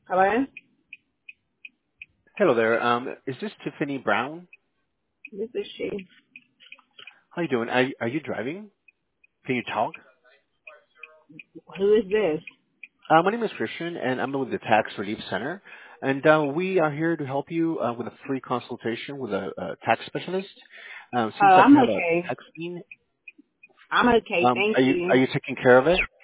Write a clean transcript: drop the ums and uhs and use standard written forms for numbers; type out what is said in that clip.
Hello? Hello there. Is this Tiffany Brown? This is she. How you doing? Are you driving? Can you talk? Who is this? My name is Christian, and I'm with the Tax Relief Center. And we are here to help you with a free consultation with a tax specialist. Oh, Seems like I'm you have a okay. tax lien. I'm okay, thank Are you. you taking care of it?